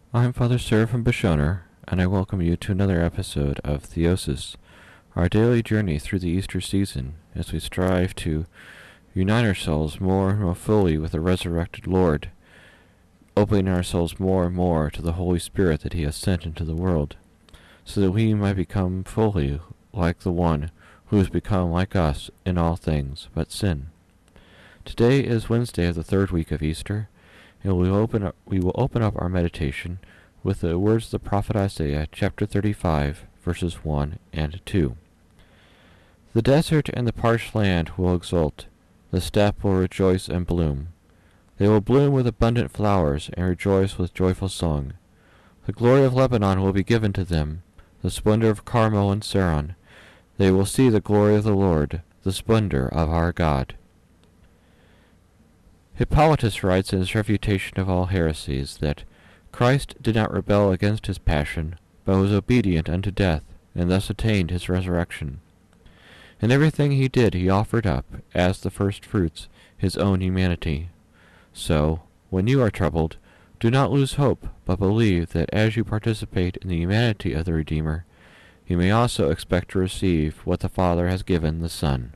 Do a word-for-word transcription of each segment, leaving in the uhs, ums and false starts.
I'm Father Seraphim Bishoner, and I welcome you to another episode of Theosis, our daily journey through the Easter season as we strive to unite ourselves more and more fully with the resurrected Lord, opening ourselves more and more to the Holy Spirit that He has sent into the world, so that we might become fully like the one who has become like us in all things but sin. Today is Wednesday of the third week of Easter, and we will open up, we will open up our meditation with the words of the prophet Isaiah, chapter thirty-five, verses one and two. The desert and the parched land will exult, the steppe will rejoice and bloom. They will bloom with abundant flowers and rejoice with joyful song. The glory of Lebanon will be given to them, the splendor of Carmel and Saron. They will see the glory of the Lord, the splendor of our God. Hippolytus writes in his refutation of all heresies that Christ did not rebel against his passion, but was obedient unto death, and thus attained his resurrection. In everything he did he offered up, as the first fruits, his own humanity. So, when you are troubled, do not lose hope, but believe that as you participate in the humanity of the Redeemer, you may also expect to receive what the Father has given the Son.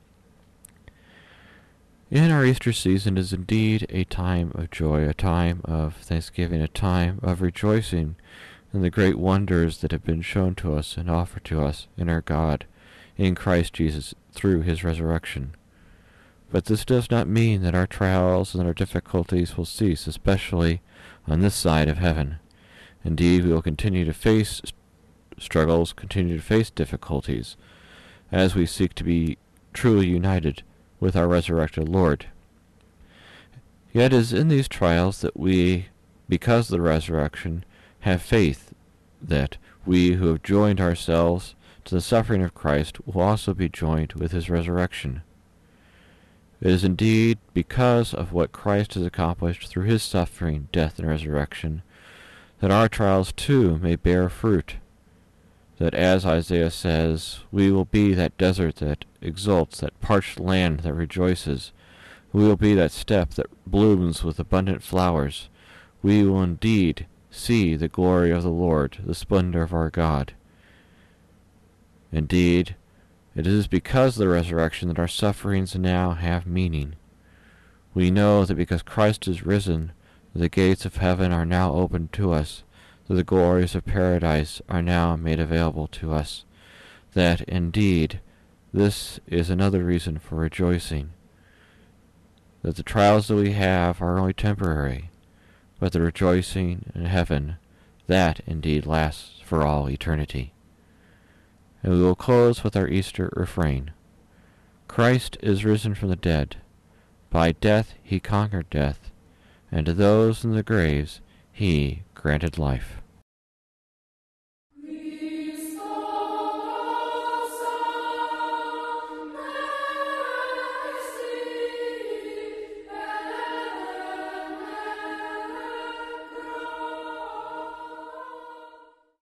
In our Easter season is indeed a time of joy, a time of thanksgiving, a time of rejoicing in the great wonders that have been shown to us and offered to us in our God, in Christ Jesus, through His resurrection. But this does not mean that our trials and our difficulties will cease, especially on this side of heaven. Indeed, we will continue to face struggles, continue to face difficulties, as we seek to be truly united with our resurrected Lord. Yet it is in these trials that we, because of the resurrection, have faith that we who have joined ourselves to the suffering of Christ will also be joined with His resurrection. It is indeed because of what Christ has accomplished through His suffering, death, and resurrection that our trials too may bear fruit, that, as Isaiah says, we will be that desert that exults, that parched land that rejoices. We will be that steppe that blooms with abundant flowers. We will indeed see the glory of the Lord, the splendor of our God. Indeed, it is because of the resurrection that our sufferings now have meaning. We know that because Christ is risen, the gates of heaven are now opened to us, that the glories of paradise are now made available to us, that indeed this is another reason for rejoicing, that the trials that we have are only temporary, but the rejoicing in heaven, that indeed lasts for all eternity. And we will close with our Easter refrain. Christ is risen from the dead. By death He conquered death, and to those in the graves He granted life.